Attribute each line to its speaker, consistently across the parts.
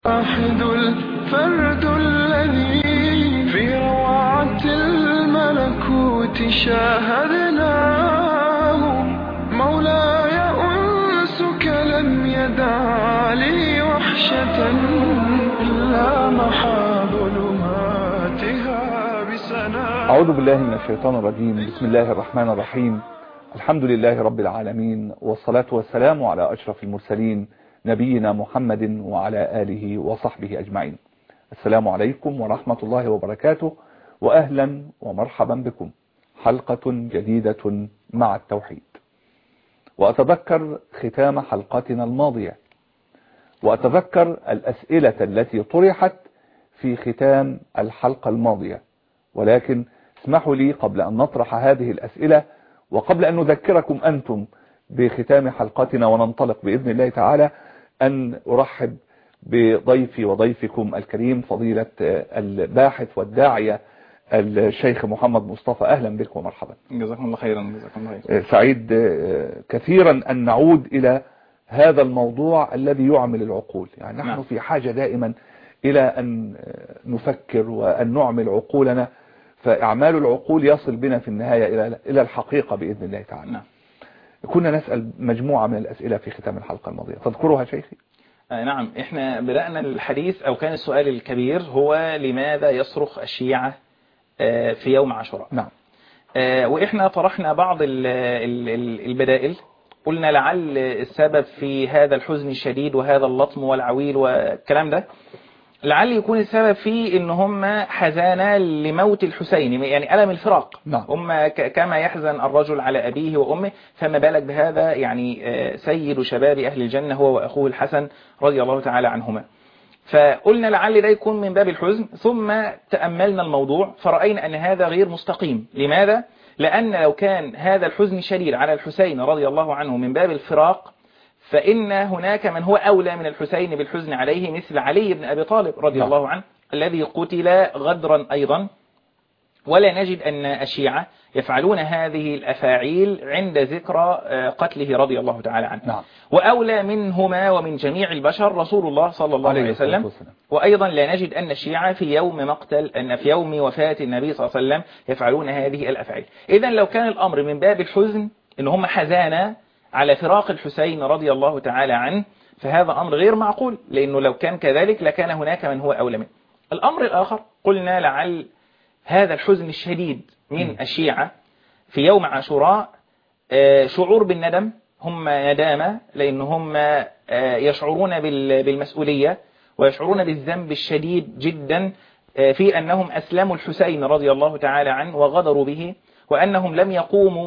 Speaker 1: واحد الفرد الذي في روعة الملكوت شاهدناه، مولاي أنسك لم يدع لي وحشة إلا محا ظلماتها بسنا.
Speaker 2: أعوذ بالله من الشيطان الرجيم. بسم الله الرحمن الرحيم. الحمد لله رب العالمين، والصلاة والسلام على أشرف المرسلين نبينا محمد وعلى آله وصحبه أجمعين. السلام عليكم ورحمة الله وبركاته، وأهلا ومرحبا بكم حلقة جديدة مع التوحيد. وأتذكر ختام حلقتنا الماضية، وأتذكر الأسئلة التي طرحت في ختام الحلقة الماضية، ولكن اسمحوا لي قبل أن نطرح هذه الأسئلة وقبل أن نذكركم أنتم بختام حلقتنا وننطلق بإذن الله تعالى أن أرحب بضيفي وضيفكم الكريم فضيلة الباحث والداعية الشيخ محمد مصطفى. أهلا بك ومرحبا.
Speaker 3: جزاكم الله خيرا. جزاكم الله خيرا.
Speaker 2: سعيد كثيرا أن نعود إلى هذا الموضوع الذي يعمل العقول. يعني نحن في حاجة دائما إلى أن نفكر وأن نعمل عقولنا، فإعمال العقول يصل بنا في النهاية إلى الحقيقة بإذن الله تعالى.
Speaker 3: نعم.
Speaker 2: كنا نسأل مجموعة من الأسئلة في ختام الحلقة الماضية، تذكرها شيخي؟
Speaker 3: نعم، احنا بدأنا الحديث أو كان السؤال الكبير هو لماذا يصرخ الشيعة في يوم عاشوراء.
Speaker 2: نعم.
Speaker 3: وإحنا طرحنا بعض البدائل. قلنا لعل السبب في هذا الحزن الشديد وهذا اللطم والعويل والكلام ده، لعل يكون السبب في ان هم حزانا لموت الحسين، يعني ألم الفراق.
Speaker 2: نعم.
Speaker 3: هم كما يحزن الرجل على أبيه وأمه، فما بالك بهذا يعني سيد شباب أهل الجنة هو وأخوه الحسن رضي الله تعالى عنهما. فقلنا لعل ده يكون من باب الحزن، ثم تأملنا الموضوع فرأينا أن هذا غير مستقيم. لماذا؟ لأن لو كان هذا الحزن الشديد على الحسين رضي الله عنه من باب الفراق، فإن هناك من هو أولى من الحسين بالحزن عليه، مثل علي بن أبي طالب رضي الله عنه الذي قتل غدرا أيضا. ولا نجد أن الشيعة يفعلون هذه الأفاعيل عند ذكرى قتله رضي الله تعالى عنه.
Speaker 2: نعم.
Speaker 3: وأولى منهما ومن جميع البشر رسول الله صلى الله عليه وسلم. وأيضا لا نجد أن الشيعة في يوم وفاة النبي صلى الله عليه وسلم يفعلون هذه الأفاعيل. إذن لو كان الأمر من باب الحزن إن هم حزانا على فراق الحسين رضي الله تعالى عنه، فهذا أمر غير معقول، لأنه لو كان كذلك لكان هناك من هو أولى منه. الأمر الآخر، قلنا لعل هذا الحزن الشديد من الشيعة في يوم عاشوراء شعور بالندم. هم ندامة لأنهم يشعرون بالمسؤولية ويشعرون بالذنب الشديد جدا في أنهم أسلموا الحسين رضي الله تعالى عنه وغدروا به، وأنهم لم يقوموا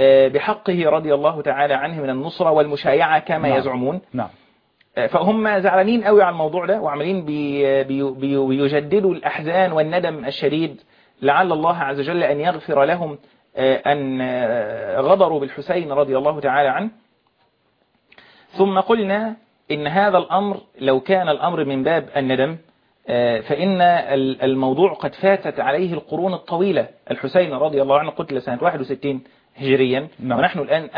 Speaker 3: بحقه رضي الله تعالى عنه من النصرة والمشايعة كما يزعمون.
Speaker 2: نعم.
Speaker 3: فهم زعلانين قوي على الموضوع ده، وعملين بيجددوا الأحزان والندم الشديد، لعل الله عز وجل أن يغفر لهم أن غدروا بالحسين رضي الله تعالى عنه. ثم قلنا إن هذا الأمر لو كان الأمر من باب الندم، فإن الموضوع قد فاتت عليه القرون الطويلة. الحسين رضي الله عنه قتل سنة 61 هجريا.
Speaker 2: نعم.
Speaker 3: ونحن الآن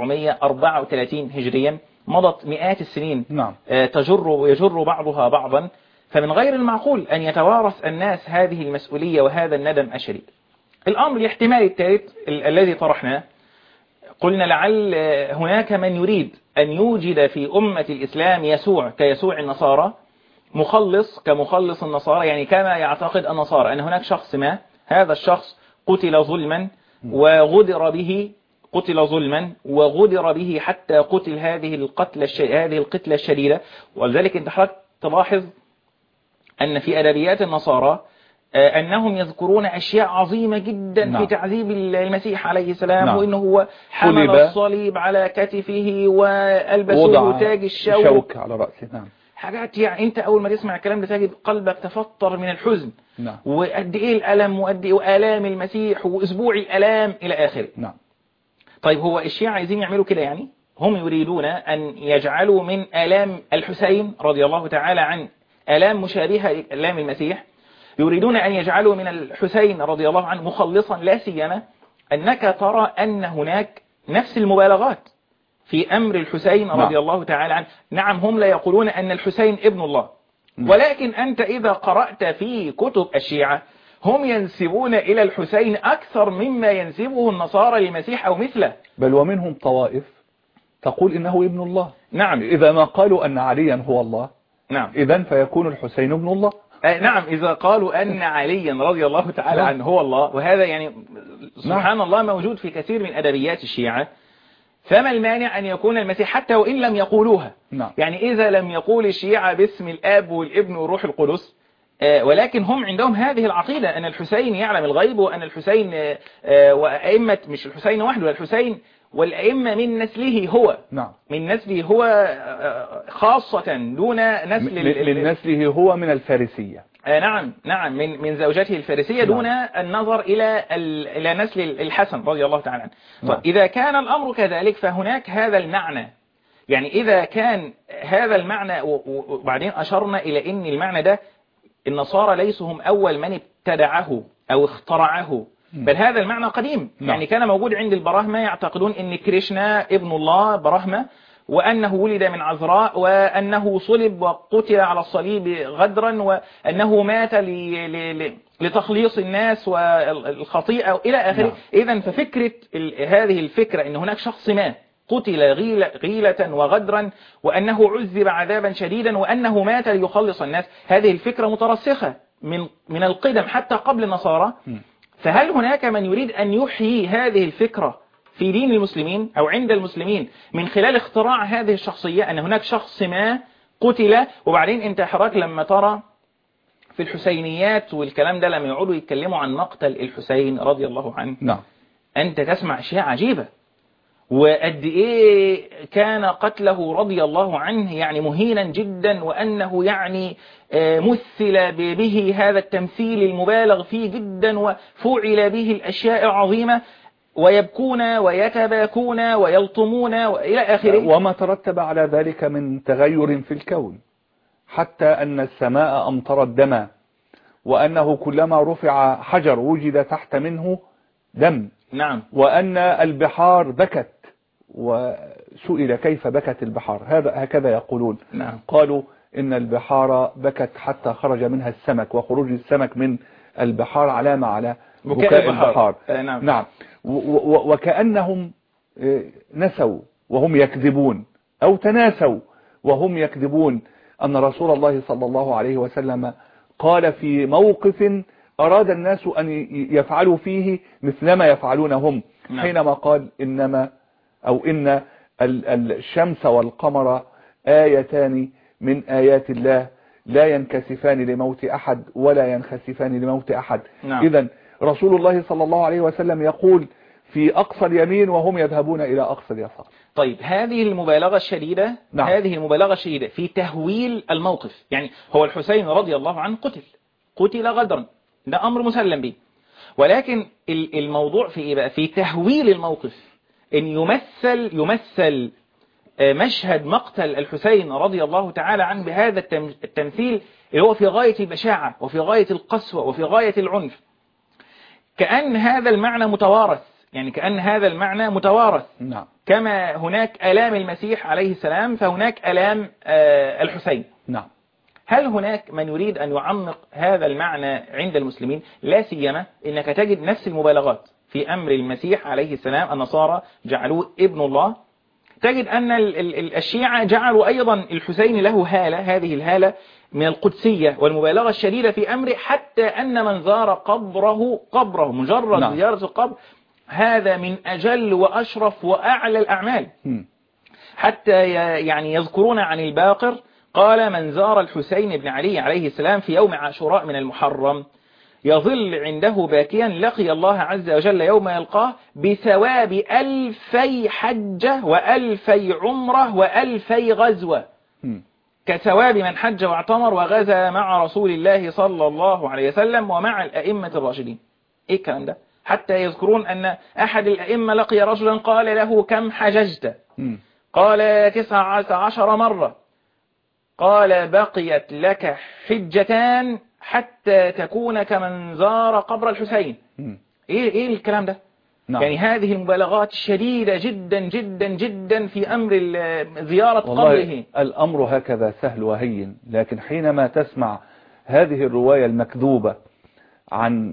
Speaker 3: 1434 هجريا، مضت مئات السنين.
Speaker 2: نعم.
Speaker 3: يجر بعضها بعضا. فمن غير المعقول أن يتوارث الناس هذه المسؤولية وهذا الندم الشديد. الأمر الاحتمال الثالث الذي طرحناه، قلنا لعل هناك من يريد أن يوجد في أمة الإسلام يسوع كيسوع النصارى، مخلص كمخلص النصارى، يعني كما يعتقد النصارى أن هناك شخص ما، هذا الشخص قتل ظلما وغدر به، قتل ظلما وغدر به حتى قتل هذه القتلة الشديدة. ولذلك انت حضرتك تلاحظ أن في أدبيات النصارى أنهم يذكرون أشياء عظيمة جدا.
Speaker 2: نعم.
Speaker 3: في تعذيب المسيح عليه السلام.
Speaker 2: نعم.
Speaker 3: وإنه هو حمل الصليب على كتفه وألبسه تاج الشوك
Speaker 2: على رأسه. نعم.
Speaker 3: حاجات يعني أنت أول ما تسمع الكلام ده تجد قلبك تفطر من الحزن.
Speaker 2: نعم.
Speaker 3: وقد إيه الألم وقد إيه آلام المسيح وأسبوع الألام إلى آخره.
Speaker 2: نعم.
Speaker 3: طيب هو الشيعة عايزين يعملوا كده؟ يعني هم يريدون أن يجعلوا من آلام الحسين رضي الله تعالى عنه آلام مشابهة لآلام المسيح. يريدون أن يجعلوا من الحسين رضي الله عنه مخلصا، لا سيما أنك ترى أن هناك نفس المبالغات في أمر الحسين رضي الله تعالى عنه. نعم، هم لا يقولون أن الحسين ابن الله، ولكن أنت إذا قرأت في كتب الشيعة هم ينسبون إلى الحسين أكثر مما ينسبه النصارى للمسيح أو مثله.
Speaker 2: بل ومنهم طوائف تقول إنه ابن الله.
Speaker 3: نعم.
Speaker 2: إذا ما قالوا أن عليا هو الله،
Speaker 3: نعم،
Speaker 2: إذن فيكون الحسين ابن الله.
Speaker 3: نعم، إذا قالوا أن عليا رضي الله تعالى عنه هو الله، وهذا يعني سبحان الله موجود في كثير من أدبيات الشيعة، فما المانع أن يكون المسيح حتى وإن لم يقولوها؟ يعني إذا لم يقول الشيعة باسم الآب والابن والروح القدس، ولكن هم عندهم هذه العقيدة أن الحسين يعلم الغيب، وأن الحسين وأئمة مش الحسين وحده، الحسين والأئمة من نسله هو.
Speaker 2: نعم.
Speaker 3: من نسله هو خاصة دون نسل
Speaker 2: من نسله هو من الفارسية.
Speaker 3: نعم نعم، من زوجته الفارسية دون النظر إلى نسل الحسن رضي الله تعالى عنه. فإذا كان الأمر كذلك فهناك هذا المعنى، يعني إذا كان هذا المعنى، وبعدين أشرنا إلى أن المعنى ده النصارى ليسوا هم أول من ابتدعه أو اخترعه، بل هذا المعنى قديم. يعني كان موجود عند البراهمة، يعتقدون أن كريشنا ابن الله براهمة، وأنه ولد من عذراء، وأنه صلب وقتل على الصليب غدرا، وأنه مات لتخليص الناس والخطيئة إلى آخره. إذن ففكرة هذه الفكرة أن هناك شخص ما قتل غيلة وغدرا، وأنه عذب عذابا شديدا، وأنه مات ليخلص الناس، هذه الفكرة مترسخة من القدم حتى قبل النصارى. فهل هناك من يريد أن يحيي هذه الفكرة في دين المسلمين أو عند المسلمين من خلال اختراع هذه الشخصية، أن هناك شخص ما قتل؟ وبعدين انت حضرتك لما ترى في الحسينيات والكلام ده، لما يقعدوا يتكلموا عن مقتل الحسين رضي الله عنه،
Speaker 2: نعم،
Speaker 3: أنت تسمع أشياء عجيبة، وقد إيه كان قتله رضي الله عنه يعني مهينا جدا، وأنه يعني مثل به هذا التمثيل المبالغ فيه جدا، وفعل به الأشياء العظيمة، ويبكون ويتباكون ويلطمون وإلى آخره.
Speaker 2: وما ترتب على ذلك من تغير في الكون، حتى أن السماء أمطرت دما، وأنه كلما رفع حجر وجد تحت منه دم.
Speaker 3: نعم.
Speaker 2: وأن البحار بكت، وسئل كيف بكت البحار، هكذا يقولون.
Speaker 3: نعم.
Speaker 2: قالوا إن البحار بكت حتى خرج منها السمك، وخروج السمك من البحار علامة على بكاء البحار.
Speaker 3: نعم.
Speaker 2: نعم. وكأنهم نسوا وهم يكذبون، أو تناسوا وهم يكذبون، أن رسول الله صلى الله عليه وسلم قال في موقف أراد الناس أن يفعلوا فيه مثلما يفعلون هم.
Speaker 3: نعم.
Speaker 2: حينما قال إنما أو إن الشمس والقمر آيتان من آيات الله لا ينكسفان لموت أحد ولا ينخسفان لموت أحد.
Speaker 3: نعم.
Speaker 2: إذن رسول الله صلى الله عليه وسلم يقول في أقصى اليمين وهم يذهبون إلى أقصى اليسار.
Speaker 3: طيب هذه المبالغة الشديدة.
Speaker 2: نعم.
Speaker 3: هذه المبالغة الشديدة في تهويل الموقف. يعني هو الحسين رضي الله عنه قتل غدرا، ده أمر مسلم به، ولكن الموضوع في إيه بقى؟ في تهويل الموقف، إن يمثل مشهد مقتل الحسين رضي الله تعالى عنه بهذا التمثيل اللي هو في غاية البشاعة وفي غاية القسوة وفي غاية العنف، كأن هذا المعنى متوارث. يعني كأن هذا المعنى متوارث.
Speaker 2: نعم.
Speaker 3: كما هناك آلام المسيح عليه السلام فهناك آلام الحسين.
Speaker 2: نعم.
Speaker 3: هل هناك من يريد أن يعمق هذا المعنى عند المسلمين؟ لا سيما إنك تجد نفس المبالغات في أمر المسيح عليه السلام. النصارى جعلوه ابن الله، تجد أن الشيعة جعلوا أيضا الحسين له هالة، هذه الهالة من القدسية والمبالغة الشديدة في أمره، حتى أن من زار قبره مجرد
Speaker 2: نعم.
Speaker 3: زيارة القبر هذا من أجل وأشرف وأعلى الأعمال. حتى يعني يذكرون عن الباقر قال: من زار الحسين بن علي عليه السلام في يوم عاشوراء من المحرم يظل عنده باكيا لقي الله عز وجل يوم يلقاه بثواب 2000 حجة و2000 عمرة و2000 غزوة، كثواب من حج واعتمر وغزا مع رسول الله صلى الله عليه وسلم ومع الأئمة الراشدين. إيه الكلام ده؟ حتى يذكرون أن أحد الأئمة لقي رجلا قال له: كم حججت؟ قال: 19 مرة. قال: بقيت لك حجتان حتى تكون كمن زار قبر الحسين. ايه الكلام ده؟
Speaker 2: نعم.
Speaker 3: يعني هذه المبالغات شديدة جدا جدا جدا في أمر زيارة قبره.
Speaker 2: الأمر هكذا سهل وهين، لكن حينما تسمع هذه الرواية المكذوبة عن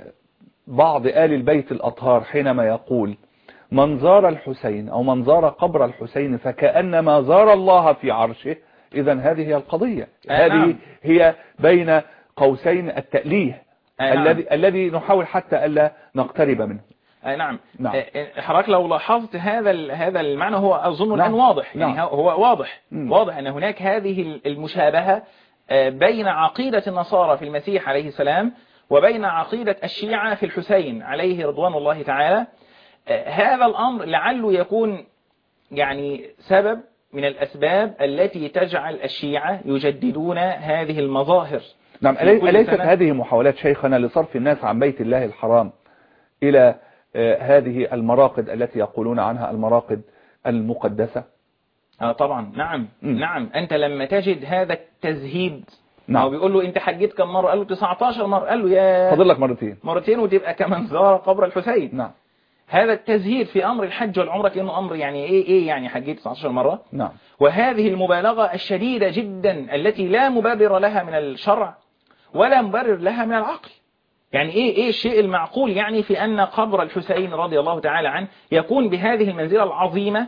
Speaker 2: بعض آل البيت الأطهار حينما يقول من زار الحسين أو من زار قبر الحسين فكأنما زار الله في عرشه، إذن هذه هي القضية. هذه هي بين قوسين التأليه الذي نحاول حتى ألا نقترب منه.
Speaker 3: نعم. حضرتك لو لاحظت هذا المعنى هو أظن الآن واضح. يعني هو واضح أن هناك هذه المشابهة بين عقيدة النصارى في المسيح عليه السلام وبين عقيدة الشيعة في الحسين عليه رضوان الله تعالى. هذا الأمر لعله يكون يعني سبب من الأسباب التي تجعل الشيعة يجددون هذه المظاهر.
Speaker 2: نعم. أليست هذه محاولات شيخنا لصرف الناس عن بيت الله الحرام إلى هذه المراقد التي يقولون عنها المراقد المقدسة؟
Speaker 3: طبعا. نعم. أنت لما تجد هذا التزهيد، هو بيقول له أنت حجيت كم مرة؟ قال له 19 مرة. قال له يا
Speaker 2: فاضل لك مرتين
Speaker 3: وتبقى كمان زار قبر الحسين.
Speaker 2: نعم.
Speaker 3: هذا التزهيد في أمر الحج والعمرة كأنه أمر يعني إيه يعني حجيت 19 مرة.
Speaker 2: نعم.
Speaker 3: وهذه المبالغة الشديدة جدا التي لا مبرر لها من الشرع ولا مبرر لها من العقل. يعني إيه الشيء المعقول يعني في أن قبر الحسين رضي الله تعالى عنه يكون بهذه المنزلة العظيمة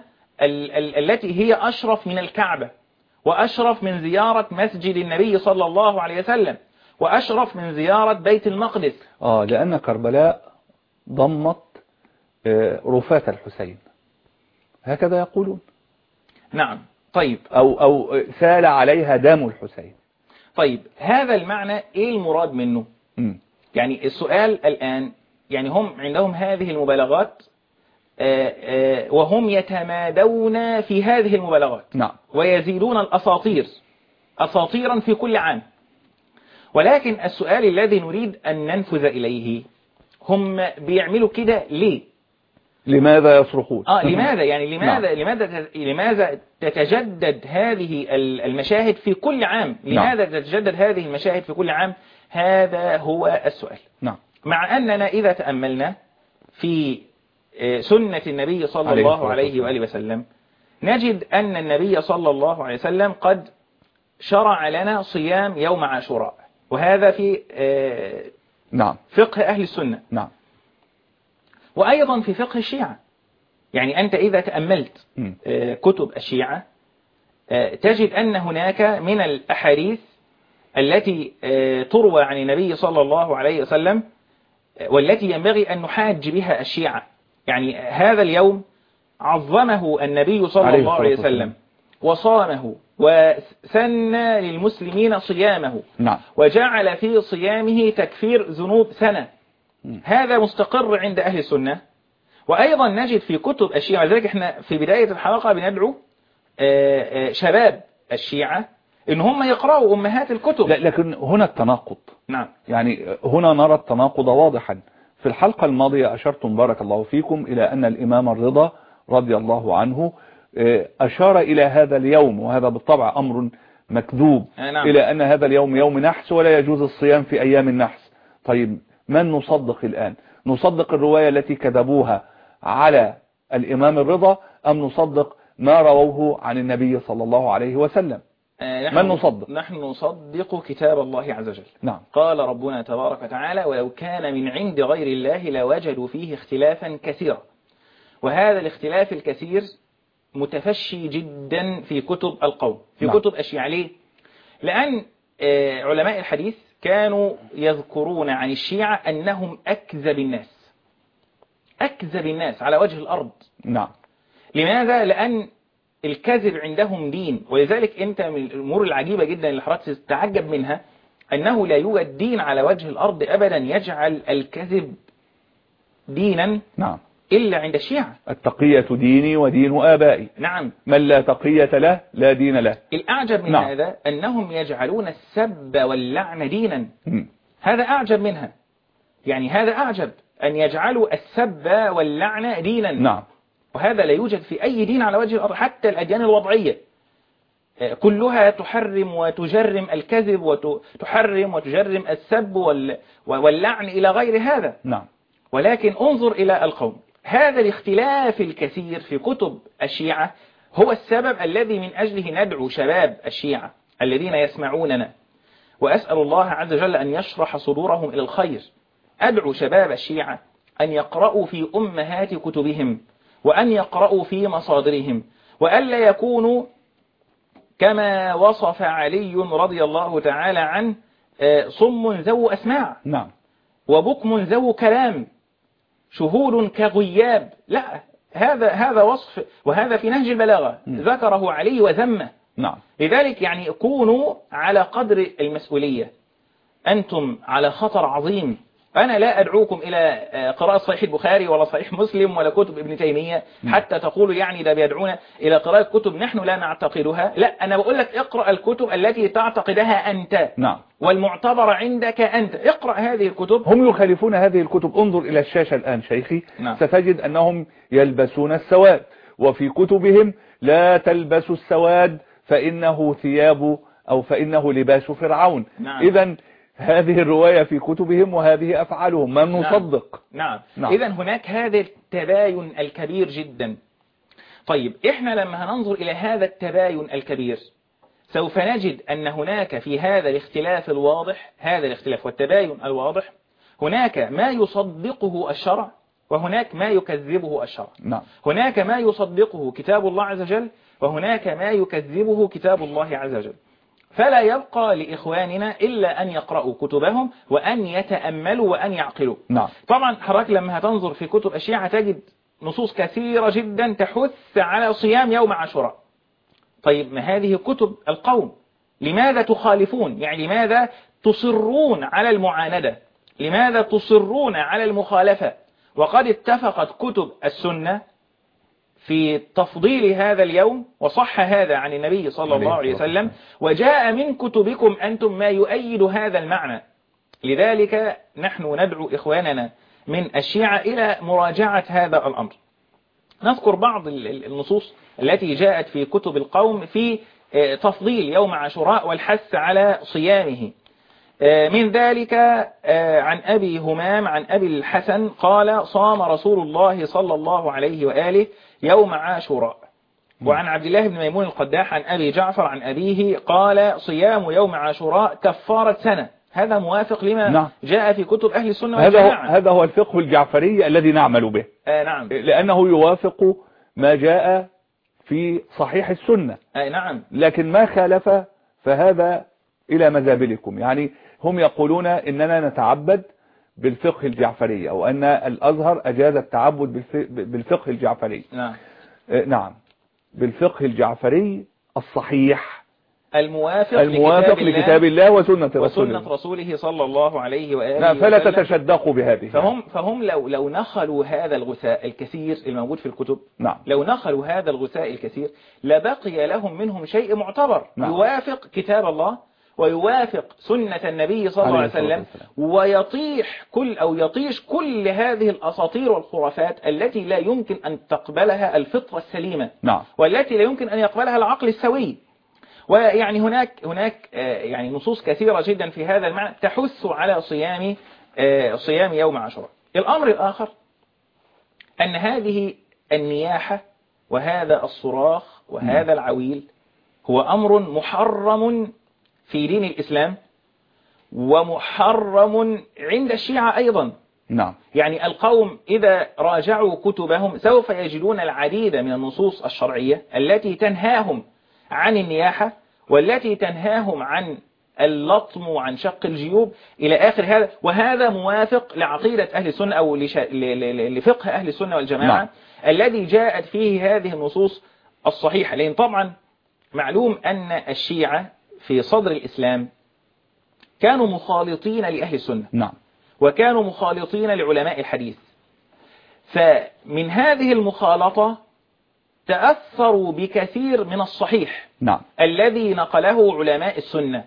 Speaker 3: التي هي أشرف من الكعبة وأشرف من زيارة مسجد النبي صلى الله عليه وسلم وأشرف من زيارة بيت المقدس؟
Speaker 2: لأن كربلاء ضمت رفاة الحسين، هكذا يقولون.
Speaker 3: نعم. طيب.
Speaker 2: أو سال عليها دم الحسين.
Speaker 3: طيب، هذا المعنى إيه المراد منه؟ يعني السؤال الآن، يعني هم عندهم هذه المبالغات وهم يتمادون في هذه المبالغات.
Speaker 2: نعم.
Speaker 3: ويزيدون الأساطير أساطيرا في كل عام. ولكن السؤال الذي نريد أن ننفذ إليه، هم بيعملوا كده ليه؟
Speaker 2: لماذا يصرخون؟
Speaker 3: لماذا يعني لماذا تتجدد هذه المشاهد في كل عام؟ لماذا تتجدد هذه المشاهد في كل عام؟ هذا هو السؤال.
Speaker 2: نعم.
Speaker 3: مع أننا إذا تأملنا في سنة النبي صلى الله عليه وآله وسلم نجد أن النبي صلى الله عليه وسلم قد شرع لنا صيام يوم عاشوراء، وهذا في فقه أهل السنة.
Speaker 2: نعم.
Speaker 3: وأيضا في فقه الشيعة. يعني أنت إذا تأملت كتب الشيعة تجد أن هناك من الأحاديث التي تروى عن النبي صلى الله عليه وسلم والتي ينبغي أن نحاج بها الشيعة. يعني هذا اليوم عظمه النبي صلى الله عليه وسلم وصامه وسن للمسلمين صيامه.
Speaker 2: نعم.
Speaker 3: وجعل في صيامه تكفير ذنوب سنة. هذا مستقر عند أهل السنة. وأيضا نجد في كتب الشيعة، لذلك احنا في بداية الحلقة بندعو شباب الشيعة إن هم يقرأوا أمهات الكتب.
Speaker 2: لكن هنا التناقض.
Speaker 3: نعم.
Speaker 2: يعني هنا نرى التناقض واضحا. في الحلقة الماضية أشرتم بارك الله فيكم إلى أن الإمام الرضا رضي الله عنه أشار إلى هذا اليوم، وهذا بالطبع أمر مكذوب.
Speaker 3: نعم.
Speaker 2: إلى أن هذا اليوم يوم نحس ولا يجوز الصيام في أيام النحس. طيب، من نصدق الآن؟ نصدق الرواية التي كذبوها على الإمام الرضا أم نصدق ما رووه عن النبي صلى الله عليه وسلم؟ من نصدق؟
Speaker 3: نحن نصدق كتاب الله عز وجل.
Speaker 2: نعم.
Speaker 3: قال ربنا تبارك وتعالى: ولو كان من عند غير الله لوجدوا فيه اختلافا كثيرا. وهذا الاختلاف الكثير متفشي جدا في كتب القوم، في كتب الشيعة. ليه؟ لأن علماء الحديث كانوا يذكرون عن الشيعة أنهم أكذب الناس على وجه الأرض.
Speaker 2: نعم.
Speaker 3: لماذا؟ لأن الكذب عندهم دين. ولذلك أنت من الأمور العجيبة جدا اللي حضرتك تتعجب منها أنه لا يوجد دين على وجه الأرض أبدا يجعل الكذب دينا.
Speaker 2: نعم.
Speaker 3: إلا عند الشيعة.
Speaker 2: التقية ديني ودين آبائي.
Speaker 3: نعم.
Speaker 2: من لا تقية له لا دين له.
Speaker 3: الأعجب من هذا أنهم يجعلون السب واللعن دينا. هذا أعجب منها. يعني هذا أعجب أن يجعلوا السب واللعن دينا.
Speaker 2: نعم.
Speaker 3: وهذا لا يوجد في أي دين على وجه الأرض. حتى الأديان الوضعية كلها تحرم وتجرم الكذب وتحرم وتجرم السب واللعن إلى غير هذا.
Speaker 2: نعم.
Speaker 3: ولكن انظر إلى القوم هذا الاختلاف الكثير في كتب الشيعة هو السبب الذي من أجله ندعو شباب الشيعة الذين يسمعوننا، وأسأل الله عز وجل أن يشرح صدورهم إلى الخير. أدعو شباب الشيعة أن يقرأوا في أمهات كتبهم، وأن يقرأوا في مصادرهم، وألا يكونوا كما وصف علي رضي الله تعالى عنه صم ذو أسماع،
Speaker 2: نعم،
Speaker 3: وبكم ذو كلام، شهود كغياب. لا، هذا وصف، وهذا في نهج البلاغة ذكره علي وذمه.
Speaker 2: نعم.
Speaker 3: لذلك يعني كونوا على قدر المسؤولية، أنتم على خطر عظيم. أنا لا أدعوكم إلى قراءة صحيح البخاري ولا صحيح مسلم ولا كتب ابن تيمية حتى تقولوا يعني ده بيدعونا إلى قراءة كتب نحن لا نعتقدها. لا، أنا بقول لك اقرأ الكتب التي تعتقدها أنت،
Speaker 2: نعم،
Speaker 3: والمعتبر عندك أنت. اقرأ هذه الكتب.
Speaker 2: هم يخالفون هذه الكتب. انظر إلى الشاشة الآن شيخي،
Speaker 3: نعم.
Speaker 2: ستجد أنهم يلبسون السواد، وفي كتبهم لا تلبسوا السواد فإنه ثياب أو فإنه لباس فرعون.
Speaker 3: نعم.
Speaker 2: إذن هذه الرواية في كتبهم وهذه أفعالهم، من نصدق؟
Speaker 3: نعم.
Speaker 2: نعم.
Speaker 3: إذن هناك هذا التباين الكبير جدا. طيب إحنا لما هننظر إلى هذا التباين الكبير سوف نجد أن هناك في هذا الاختلاف الواضح، هذا الاختلاف والتباين الواضح، هناك ما يصدقه الشرع وهناك ما يكذبه الشرع.
Speaker 2: نعم.
Speaker 3: هناك ما يصدقه كتاب الله عز وجل وهناك ما يكذبه كتاب الله عز وجل. فلا يبقى لإخواننا إلا أن يقرأوا كتبهم وأن يتأملوا وأن يعقلوا.
Speaker 2: نعم.
Speaker 3: طبعا حضرتك لما هتنظر في كتب الشيعة تجد نصوص كثيرة جدا تحث على صيام يوم عاشوراء. طيب ما هذه كتب القوم، لماذا تخالفون؟ يعني لماذا تصرون على المعاندة؟ لماذا تصرون على المخالفة؟ وقد اتفقت كتب السنة في تفضيل هذا اليوم، وصح هذا عن النبي صلى الله عليه وسلم، وجاء من كتبكم أنتم ما يؤيد هذا المعنى. لذلك نحن ندعو إخواننا من الشيعة إلى مراجعة هذا الأمر. نذكر بعض النصوص التي جاءت في كتب القوم في تفضيل يوم عاشوراء والحث على صيامه. من ذلك عن أبي همام عن أبي الحسن قال: صام رسول الله صلى الله عليه وآله يوم عاشوراء. وعن عبد الله بن ميمون القداح عن أبي جعفر عن أبيه قال: صيام يوم عاشوراء كفارة سنة. هذا موافق لما جاء في كتب أهل السنة والجماعة.
Speaker 2: هذا هو الفقه الجعفري الذي نعمل به.
Speaker 3: نعم.
Speaker 2: لأنه يوافق ما جاء في صحيح السنة.
Speaker 3: نعم.
Speaker 2: لكن ما خالف فهذا إلى مذابلكم. يعني هم يقولون إننا نتعبد بالفقه الجعفري، أو أن الأزهر أجاز التعبد بالفقه الجعفري.
Speaker 3: نعم.
Speaker 2: نعم، بالفقه الجعفري الصحيح
Speaker 3: الموافق
Speaker 2: لكتاب الله وسنة
Speaker 3: رسوله صلى الله عليه وآله
Speaker 2: وسلم. فلا
Speaker 3: وسلم.
Speaker 2: تتشدقوا بهذه.
Speaker 3: فهم لو نخلوا هذا الغثاء الكثير الموجود في الكتب،
Speaker 2: نعم.
Speaker 3: لو نخلوا هذا الغثاء الكثير لبقي لهم منهم شيء معتبر، نعم. يوافق كتاب الله ويوافق سنة النبي صلى الله عليه وسلم، ويطيش كل هذه الأساطير والخرافات التي لا يمكن أن تقبلها الفطرة السليمة،
Speaker 2: نعم.
Speaker 3: والتي لا يمكن أن يقبلها العقل السوي. ويعني هناك يعني نصوص كثيرة جدا في هذا المعنى تحث على صيام يوم عاشوراء. الأمر الآخر أن هذه النياحة وهذا الصراخ وهذا العويل هو أمر محرم في دين الإسلام ومحرم عند الشيعة أيضا.
Speaker 2: نعم.
Speaker 3: يعني القوم إذا راجعوا كتبهم سوف يجدون العديد من النصوص الشرعية التي تنهاهم عن النياحة والتي تنهاهم عن اللطم وعن شق الجيوب إلى آخر هذا. وهذا موافق لعقيدة أهل السنة أو لفقه أهل السنة والجماعة، نعم. الذي جاءت فيه هذه النصوص الصحيحة. لأن طبعا معلوم أن الشيعة في صدر الإسلام كانوا مخالطين لأهل السنة،
Speaker 2: نعم.
Speaker 3: وكانوا مخالطين لعلماء الحديث. فمن هذه المخالطة تأثروا بكثير من الصحيح،
Speaker 2: نعم.
Speaker 3: الذي نقله علماء السنة،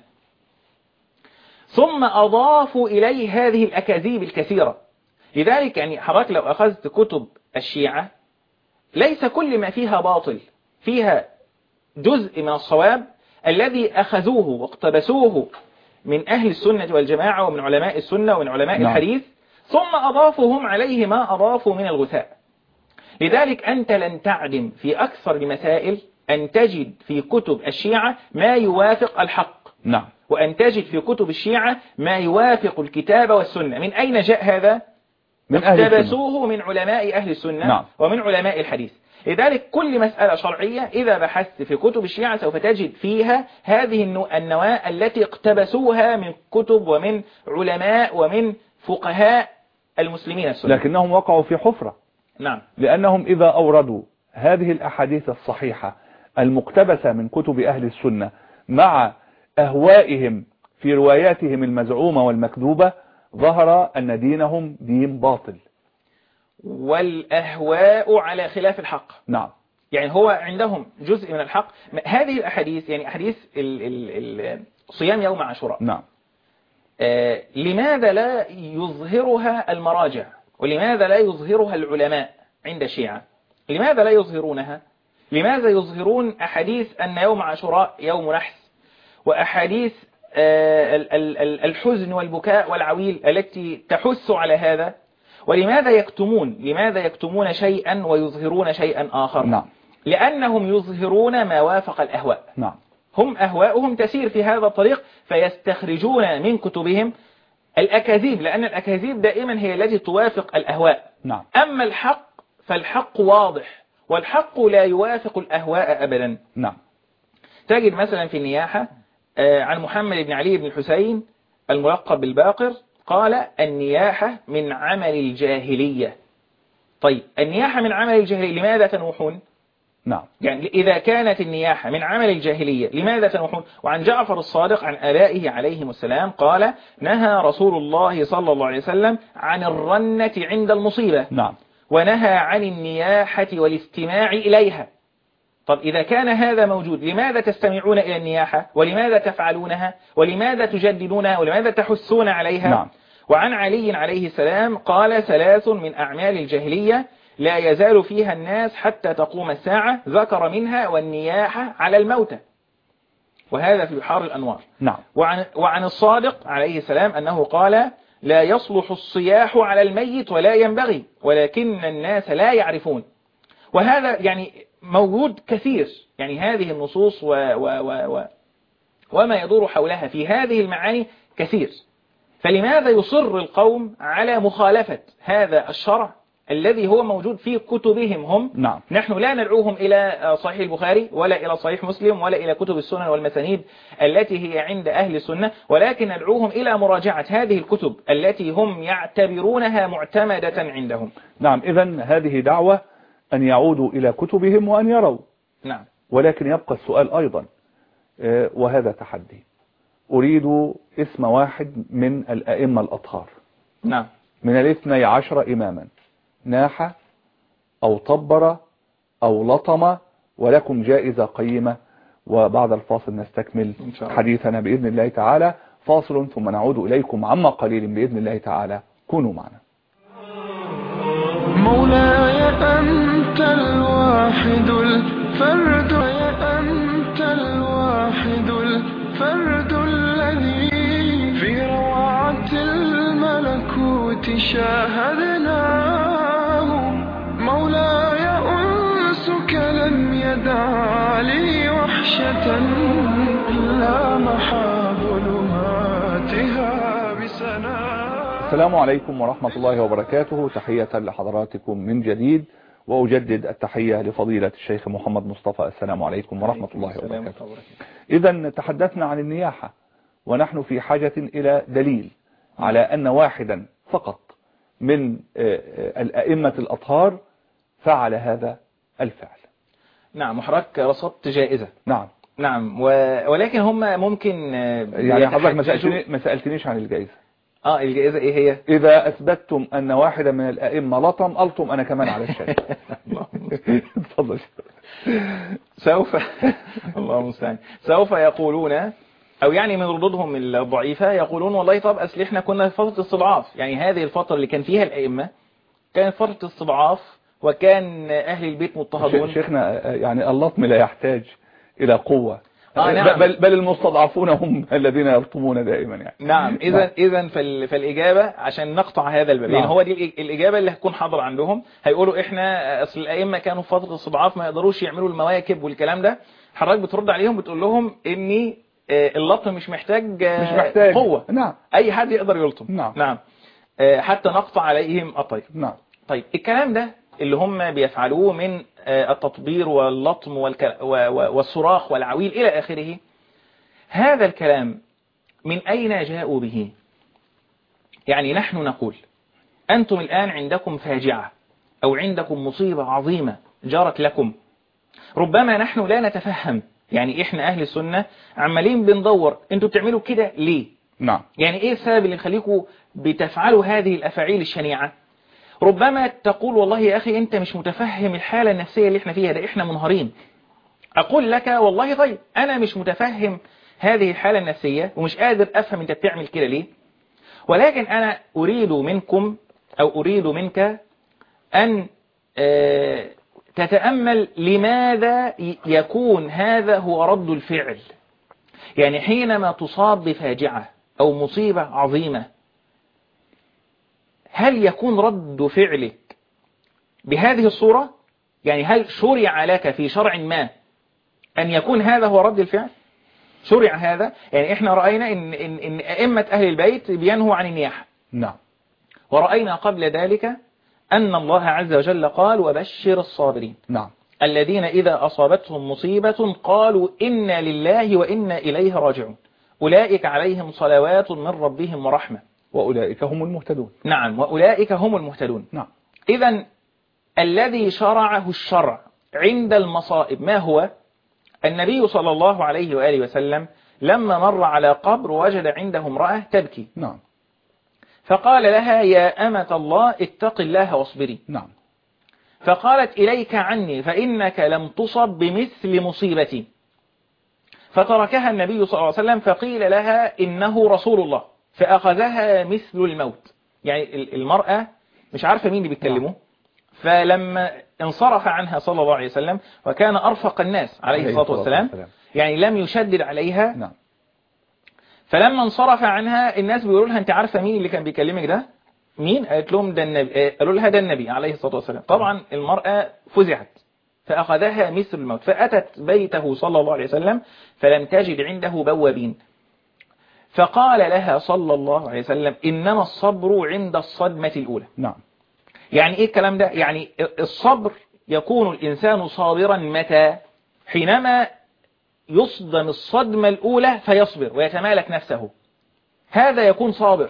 Speaker 3: ثم أضافوا إليه هذه الأكاذيب الكثيرة. لذلك يعني حضرتك لو أخذت كتب الشيعة ليس كل ما فيها باطل، فيها جزء من الصواب الذي أخذوه واقتبسوه من أهل السنة والجماعة ومن علماء السنة ومن علماء، نعم. الحديث، ثم أضافوا هم عليه ما أضافوا من الغثاء. لذلك أنت لن تعدم في أكثر المسائل أن تجد في كتب الشيعة ما يوافق الحق.
Speaker 2: نعم.
Speaker 3: وأن تجد في كتب الشيعة ما يوافق الكتاب والسنة. من أين جاء هذا؟
Speaker 2: من أهل السنة.
Speaker 3: اقتبسوه من علماء أهل السنة.
Speaker 2: نعم.
Speaker 3: ومن علماء الحديث. لذلك كل مسألة شرعية إذا بحثت في كتب الشيعة سوف تجد فيها هذه النواة التي اقتبسوها من كتب ومن علماء ومن فقهاء المسلمين السنة.
Speaker 2: لكنهم وقعوا في حفرة.
Speaker 3: نعم.
Speaker 2: لأنهم إذا أوردوا هذه الأحاديث الصحيحة المقتبسة من كتب أهل السنة مع أهوائهم في رواياتهم المزعومة والمكذوبة ظهر أن دينهم دين باطل،
Speaker 3: والأهواء على خلاف الحق.
Speaker 2: نعم.
Speaker 3: يعني هو عندهم جزء من الحق. هذه الأحاديث يعني أحاديث صيام يوم عاشوراء.
Speaker 2: نعم.
Speaker 3: لماذا لا يظهرها المراجع ولماذا لا يظهرها العلماء عند الشيعة؟ لماذا لا يظهرونها؟ لماذا يظهرون أحاديث أن يوم عاشوراء يوم نحس وأحاديث الحزن والبكاء والعويل التي تحث على هذا؟ ولماذا يكتمون شيئا ويظهرون شيئا آخر؟
Speaker 2: نعم.
Speaker 3: لأنهم يظهرون ما وافق الأهواء.
Speaker 2: نعم.
Speaker 3: هم أهواؤهم تسير في هذا الطريق فيستخرجون من كتبهم الأكاذيب، لأن الأكاذيب دائما هي التي توافق الأهواء.
Speaker 2: نعم.
Speaker 3: أما الحق فالحق واضح، والحق لا يوافق الأهواء أبدا.
Speaker 2: نعم.
Speaker 3: تجد مثلا في النياحة عن محمد بن علي بن الحسين الملقب بالباقر قال النياحة من عمل الجاهلية. طيب النياحة من عمل الجاهلية لماذا تنوحون؟
Speaker 2: نعم.
Speaker 3: يعني إذا كانت النياحة من عمل الجاهلية لماذا تنوحون؟ وعن جعفر الصادق عن آبائه عليهم السلام قال نهى رسول الله صلى الله عليه وسلم عن الرنة عند المصيبة.
Speaker 2: نعم.
Speaker 3: ونهى عن النياحة والاستماع إليها. طب إذا كان هذا موجود لماذا تستمعون إلى النياحة ولماذا تفعلونها ولماذا تجددونها ولماذا تحثون عليها؟
Speaker 2: نعم.
Speaker 3: وعن علي عليه السلام قال 3 من أعمال الجاهلية لا يزال فيها الناس حتى تقوم الساعة، ذكر منها والنياحة على الموتى، وهذا في بحار الأنوار.
Speaker 2: نعم.
Speaker 3: وعن الصادق عليه السلام أنه قال لا يصلح الصياح على الميت ولا ينبغي ولكن الناس لا يعرفون. وهذا يعني موجود كثير، يعني هذه النصوص وما يدور حولها في هذه المعاني كثير. فلماذا يصر القوم على مخالفة هذا الشرع الذي هو موجود في كتبهم هم؟
Speaker 2: نعم.
Speaker 3: نحن لا ندعوهم إلى صحيح البخاري ولا إلى صحيح مسلم ولا إلى كتب السنن والمسانيد التي هي عند أهل السنة، ولكن ندعوهم إلى مراجعة هذه الكتب التي هم يعتبرونها معتمدة عندهم.
Speaker 2: نعم. إذن هذه دعوة أن يعودوا إلى كتبهم وأن يروا.
Speaker 3: نعم.
Speaker 2: ولكن يبقى السؤال أيضا وهذا تحدي. أريد اسم واحد من الأئمة الأطهار.
Speaker 3: نعم.
Speaker 2: من 12 إماما ناح أو طبر أو لطم، ولكم جائزة قيمة. وبعد الفاصل نستكمل حديثنا بإذن الله تعالى. فاصل ثم نعود إليكم عما قليل بإذن الله تعالى. كونوا معنا.
Speaker 1: مولاي أنت الواحد الفرد، أنت الواحد الفرد الذي في روعة الملكوت شاهدناه. مولاي أنسك لم يدع لي وحشة إلا محا ظلماتها بسنا.
Speaker 2: السلام عليكم ورحمة الله وبركاته. تحية لحضراتكم من جديد، وأجدد التحية لفضيلة الشيخ محمد مصطفى. السلام عليكم ورحمة الله وبركاته. إذن تحدثنا عن النياحة، ونحن في حاجة إلى دليل على أن واحدا فقط من الأئمة الأطهار فعل هذا الفعل.
Speaker 3: نعم. وحضرتك رصدت جائزة.
Speaker 2: نعم.
Speaker 3: نعم. ولكن هم ممكن
Speaker 2: يعني حضرتك ما سألتنيش عن الجائزة.
Speaker 3: الجائزة ايه هي؟
Speaker 2: إذا أثبتتم أن واحدا من الأئمة ألطم أنا كمان على الشيء. تفضل.
Speaker 3: سوف الله المستعان. سوف يقولون، أو يعني من ردودهم الضعيفة يقولون والله طب أصل إحنا كنا في فترة استضعاف، يعني هذه الفترة اللي كان فيها الأئمة كانت فترة استضعاف وكان أهل البيت مضطهدون.
Speaker 2: شيخنا يعني اللطم لا يحتاج إلى قوة،
Speaker 3: نعم.
Speaker 2: بل المستضعفون هم الذين يرطمون دائما يعني.
Speaker 3: نعم. إذا فالإجابة عشان نقطع هذا الباب، يعني هو دي الإجابة اللي هتكون حاضرة عندهم. هيقولوا إحنا أصل الأئمة كانوا في فترة استضعاف ما يقدروش يعملوا المواكب والكلام ده. حضرتك بترد عليهم بتقول لهم إن اللطم مش محتاج قوة.
Speaker 2: نعم.
Speaker 3: أي حد يقدر يلطم.
Speaker 2: نعم.
Speaker 3: نعم. حتى نقطع عليهم الطير.
Speaker 2: نعم.
Speaker 3: طيب الكلام ده اللي هم بيفعلوه من التطبير واللطم والصراخ والعويل إلى آخره، هذا الكلام من أين جاءوا به؟ يعني نحن نقول أنتم الآن عندكم فاجعة أو عندكم مصيبة عظيمة جرت لكم، ربما نحن لا نتفهم. يعني إحنا أهل السنة عمالين بندور أنتم بتعملوا كده ليه؟
Speaker 2: نعم.
Speaker 3: يعني إيه السبب اللي يخليكم بتفعلوا هذه الأفاعيل الشنيعة؟ ربما تقول والله يا أخي أنت مش متفهم الحالة النفسية اللي إحنا فيها، ده إحنا منهارين. أقول لك والله طيب أنا مش متفهم هذه الحالة النفسية ومش قادر أفهم أنت بتعمل كده ليه، ولكن أنا أريد منكم أو أريد منك أن تتأمل لماذا يكون هذا هو رد الفعل. يعني حينما تصاب بفاجعة أو مصيبة عظيمة، هل يكون رد فعلك بهذه الصورة؟ يعني هل شرع لك في شرع ما أن يكون هذا هو رد الفعل؟ شرع هذا؟ يعني إحنا رأينا إن أئمة أهل البيت بينهوا عن النياحة.
Speaker 2: نعم.
Speaker 3: ورأينا قبل ذلك أن الله عز وجل قال وبشر الصابرين.
Speaker 2: نعم.
Speaker 3: الذين إذا أصابتهم مصيبة قالوا إنا لله وإنا إليه راجعون أولئك عليهم صلوات من ربهم ورحمة
Speaker 2: وأولئك هم المهتدون.
Speaker 3: نعم. وأولئك هم المهتدون.
Speaker 2: نعم.
Speaker 3: إذن الذي شرعه الشرع عند المصائب ما هو؟ النبي صلى الله عليه وآله وسلم لما مر على قبر وجد عنده امرأة تبكي.
Speaker 2: نعم.
Speaker 3: فقال لها يا أمة الله اتق الله واصبري.
Speaker 2: نعم.
Speaker 3: فقالت إليك عني فإنك لم تصب بمثل مصيبتي. فتركها النبي صلى الله عليه وسلم فقيل لها إنه رسول الله فأخذها مثل الموت. يعني المرأة مش عارفة مين اللي بيتكلمه. فلما انصرف عنها صلى الله عليه وسلم وكان أرفق الناس عليه الصلاة والسلام، يعني لم يشدد عليها.
Speaker 2: نعم.
Speaker 3: فلما انصرف عنها الناس بيقولوا لها أنت عارفة مين اللي كان بيكلمك ده؟ مين؟ قالت لهم ده النبي. قالوا لها ده النبي عليه الصلاة والسلام. طبعا المرأة فزعت فأخذها مثل الموت، فأتت بيته صلى الله عليه وسلم فلم تجد عنده بوابين، فقال لها صلى الله عليه وسلم إنما الصبر عند الصدمة الأولى.
Speaker 2: نعم.
Speaker 3: يعني إيه الكلام ده؟ يعني الصبر يكون الإنسان صابرا متى؟ حينما يصدم الصدمة الأولى فيصبر ويتمالك نفسه، هذا يكون صابر.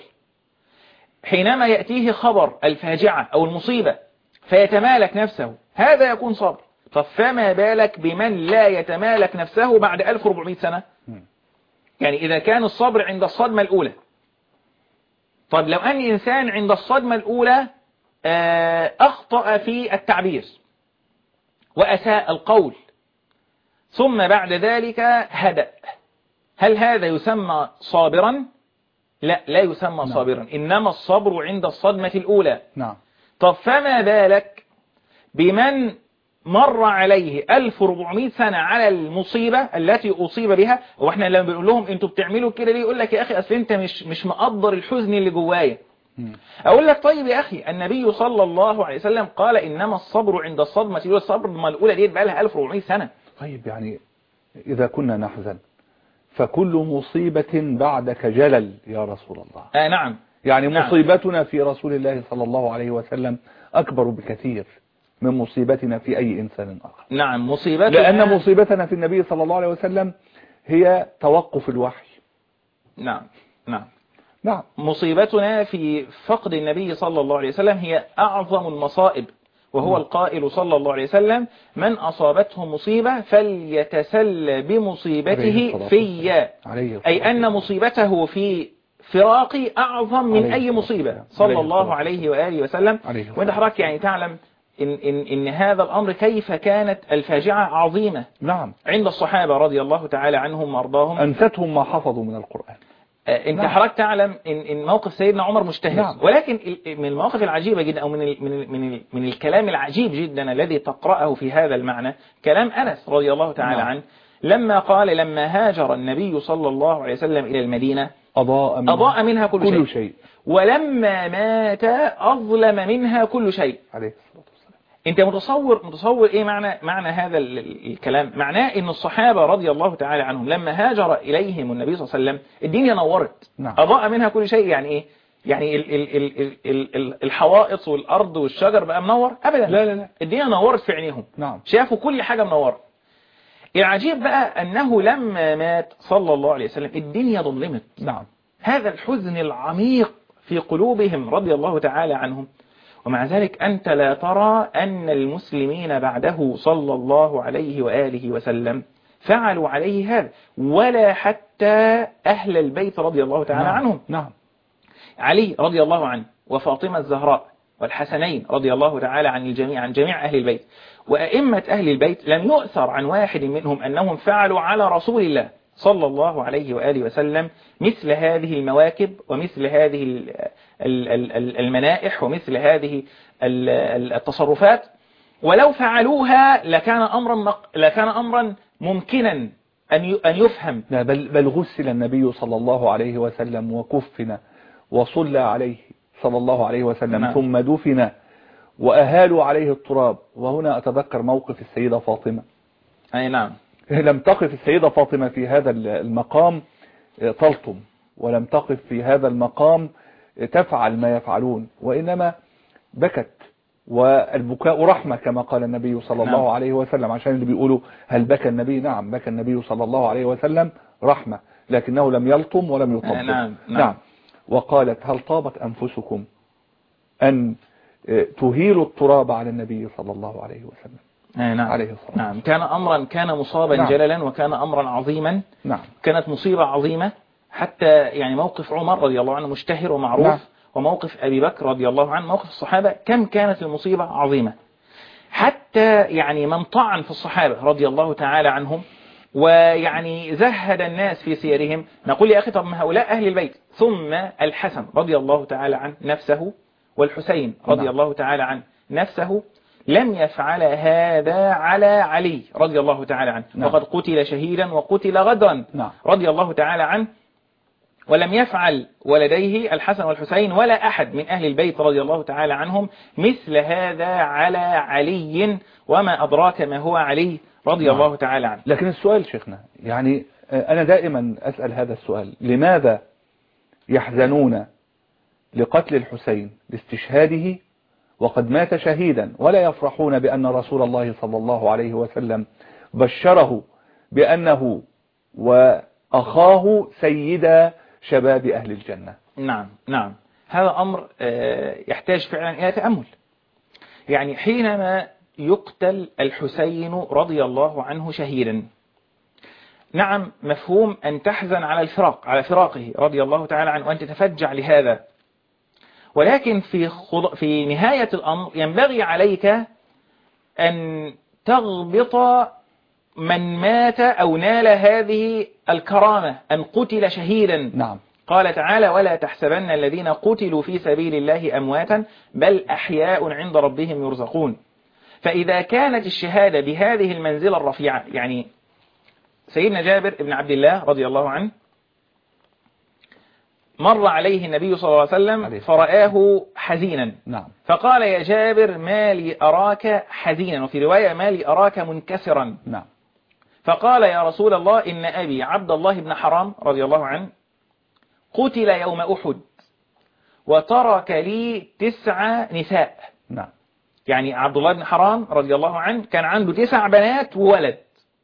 Speaker 3: حينما يأتيه خبر الفاجعة أو المصيبة فيتمالك نفسه، هذا يكون صابر. طب فما بالك بمن لا يتمالك نفسه بعد 1400 سنة؟ يعني إذا كان الصبر عند الصدمة الأولى، طب لو أن إنسان عند الصدمة الأولى أخطأ في التعبير وأساء القول ثم بعد ذلك هدأ، هل هذا يسمى صابرا؟ لا، لا يسمى صابرا. إنما الصبر عند الصدمة الأولى.
Speaker 2: نعم.
Speaker 3: طب فما بالك بمن مر عليه 1400 سنة على المصيبة التي أصيب بها؟ وإحنا لما بنقول لهم أنتوا بتعملوا كده ليه؟ يقول لك يا أخي أصل أنت مش مقدر الحزن اللي جوايا. أقول لك طيب يا أخي النبي صلى الله عليه وسلم قال إنما الصبر عند الصدمة الأولى. الصبر الأولى دي بقى لها 1400 سنة.
Speaker 2: طيب يعني إذا كنا نحزن فكل مصيبة بعدك جلل يا رسول الله.
Speaker 3: نعم.
Speaker 2: يعني مصيبتنا في رسول الله صلى الله عليه وسلم أكبر بكثير من مصيبتنا في أي إنسان آخر.
Speaker 3: نعم. مصيبتنا
Speaker 2: لأن مصيبتنا في النبي صلى الله عليه وسلم هي توقف الوحي.
Speaker 3: نعم. نعم.
Speaker 2: نعم.
Speaker 3: مصيبتنا في فقد النبي صلى الله عليه وسلم هي أعظم المصائب، وهو القائل صلى الله عليه وسلم من أصابته مصيبة فليتسل بمصيبته في، أي أن مصيبته في فراقي أعظم من أي مصيبة صلى الله عليه وآله وسلم. وإنت حضرتك يعني تعلم إن هذا الأمر كيف كانت الفاجعة عظيمة.
Speaker 2: نعم.
Speaker 3: عند الصحابة رضي الله تعالى عنهم وارضاهم،
Speaker 2: أنستهم ما حفظوا من القرآن.
Speaker 3: انت حضرتك تعلم ان موقف سيدنا عمر مجتهد. ولكن من المواقف العجيبة جدا او من الكلام العجيب جدا الذي تقرأه في هذا المعنى كلام أنس رضي الله تعالى عنه لما قال لما هاجر النبي صلى الله عليه وسلم إلى المدينة أضاء منها كل شيء ولما مات أظلم منها كل شيء.
Speaker 2: عليه الصلاة والسلام.
Speaker 3: أنت متصور إيه معنى هذا الكلام؟ معناه إن الصحابة رضي الله تعالى عنهم لما هاجر إليهم النبي صلى الله عليه وسلم الدنيا نورت.
Speaker 2: نعم.
Speaker 3: أضاء منها كل شيء يعني إيه؟ يعني الحوائط والأرض والشجر بقى منور؟ أبدا.
Speaker 2: لا
Speaker 3: الدنيا نورت في عينيهم.
Speaker 2: نعم.
Speaker 3: شافوا كل حاجة منورة. العجيب بقى أنه لما مات صلى الله عليه وسلم الدنيا ظلمت.
Speaker 2: نعم.
Speaker 3: هذا الحزن العميق في قلوبهم رضي الله تعالى عنهم، ومع ذلك أنت لا ترى أن المسلمين بعده صلى الله عليه وآله وسلم فعلوا عليه هذا، ولا حتى أهل البيت رضي الله تعالى عنهم.
Speaker 2: نعم.
Speaker 3: علي رضي الله عنه وفاطمة الزهراء والحسنين رضي الله تعالى عن جميع أهل البيت وأئمة أهل البيت لم يؤثر عن واحد منهم أنهم فعلوا على رسول الله صلى الله عليه وآله وسلم مثل هذه المواكب ومثل هذه المنائح ومثل هذه التصرفات، ولو فعلوها لكان أمرا ممكنا أن يفهم.
Speaker 2: بل غسل النبي صلى الله عليه وسلم وكفن وصلى عليه صلى الله عليه وسلم.
Speaker 3: نعم.
Speaker 2: ثم دفن وأهالوا عليه التراب. وهنا أتذكر موقف السيدة فاطمة.
Speaker 3: أي نعم.
Speaker 2: لم تقف السيدة فاطمة في هذا المقام تلطم، ولم تقف في هذا المقام تفعل ما يفعلون، وإنما بكت، والبكاء رحمة كما قال النبي صلى الله
Speaker 3: نعم.
Speaker 2: عليه وسلم. عشان اللي بيقولوا هل بكى النبي؟ نعم بكى النبي صلى الله عليه وسلم رحمة، لكنه لم يلطم ولم يطبق.
Speaker 3: نعم.
Speaker 2: وقالت هل طابت أنفسكم أن تهيلوا التراب على النبي صلى الله عليه وسلم.
Speaker 3: نعم.
Speaker 2: عليه الصلاة.
Speaker 3: نعم. كان مصابا.
Speaker 2: نعم.
Speaker 3: جللا، وكان أمرا عظيما.
Speaker 2: نعم.
Speaker 3: كانت مصيبة عظيمة، حتى يعني موقف عمر رضي الله عنه مشتهر ومعروف.
Speaker 2: نعم.
Speaker 3: وموقف أبي بكر رضي الله عنه، موقف الصحابة كم كانت المصيبة عظيمة، حتى يعني من طعن في الصحابة رضي الله تعالى عنهم ويعني زهد الناس في سيرهم، نقول يا أخي طب ما هؤلاء أهل البيت. ثم الحسن رضي الله تعالى عنه نفسه والحسين رضي الله تعالى عنه نفسه لم يفعل هذا على علي رضي الله تعالى عنه. وقد قتل شهيدا وقتل غدرا رضي الله تعالى عنه، ولم يفعل ولديه الحسن والحسين ولا أحد من أهل البيت رضي الله تعالى عنهم مثل هذا على علي، وما أدراك ما هو علي رضي الله تعالى عنه.
Speaker 2: لكن السؤال شيخنا، يعني أنا دائما أسأل هذا السؤال، لماذا يحزنون لقتل الحسين لاستشهاده وقد مات شهيدا، ولا يفرحون بأن رسول الله صلى الله عليه وسلم بشره بأنه وأخاه سيدا شباب أهل الجنة؟
Speaker 3: نعم. هذا أمر يحتاج فعلا إلى تأمل. يعني حينما يقتل الحسين رضي الله عنه شهيدا، نعم مفهوم أن تحزن على فراقه رضي الله تعالى عنه وأن تتفجع لهذا، ولكن في نهاية الأمر ينبغي عليك أن تغبط من مات أو نال هذه الكرامة أن قتل شهيدا.
Speaker 2: نعم.
Speaker 3: قال تعالى ولا تحسبن الذين قتلوا في سبيل الله أمواتا بل أحياء عند ربهم يرزقون. فإذا كانت الشهادة بهذه المنزلة الرفيعة، يعني سيدنا جابر بن عبد الله رضي الله عنه مر عليه النبي صلى الله عليه وسلم فرآه حزينا.
Speaker 2: نعم.
Speaker 3: فقال يا جابر ما لي أراك حزينا، وفي رواية ما لي أراك منكسرا.
Speaker 2: نعم.
Speaker 3: فقال يا رسول الله إن أبي عبد الله بن حرام رضي الله عنه قتل يوم أحد وترك لي 9 نساء.
Speaker 2: نعم.
Speaker 3: يعني عبد الله بن حرام رضي الله عنه كان عنده 9 بنات وولد،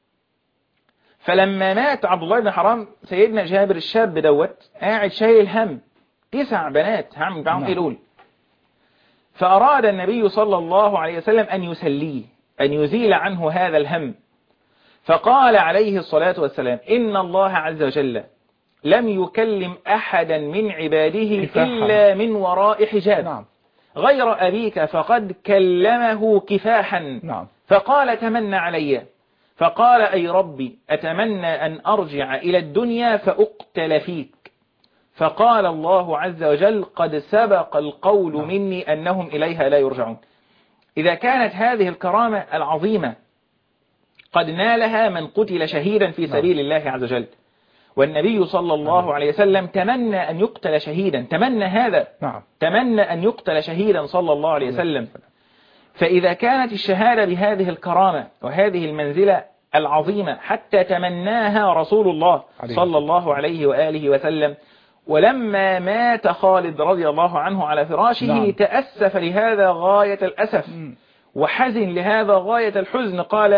Speaker 3: فلما مات عبد الله بن حرام سيدنا جابر الشاب دوت قاعد شايل الهم 9 بنات هعمل معهم ايه دول. فأراد النبي صلى الله عليه وسلم أن يسليه، أن يزيل عنه هذا الهم، فقال عليه الصلاة والسلام إن الله عز وجل لم يكلم أحدا من عباده إلا من وراء حجاب.
Speaker 2: نعم.
Speaker 3: غير أبيك فقد كلمه كفاحا.
Speaker 2: نعم.
Speaker 3: فقال تمنى علي، فقال أي ربي أتمنى أن أرجع إلى الدنيا فأقتل فيك، فقال الله عز وجل قد سبق القول مني أنهم إليها لا يرجعون. إذا كانت هذه الكرامة العظيمة قد نالها من قتل شهيدا في سبيل الله عز وجل. والنبي صلى الله عليه وسلم تمنى أن يقتل شهيدا، تمنى هذا، تمنى أن يقتل شهيدا صلى الله عليه وسلم. فإذا كانت الشهادة بهذه الكرامة وهذه المنزلة العظيمة حتى تمناها رسول الله صلى الله عليه وآله وسلم، ولما مات خالد رضي الله عنه على فراشه تأسف لهذا غاية الأسف وحزن لهذا غاية الحزن،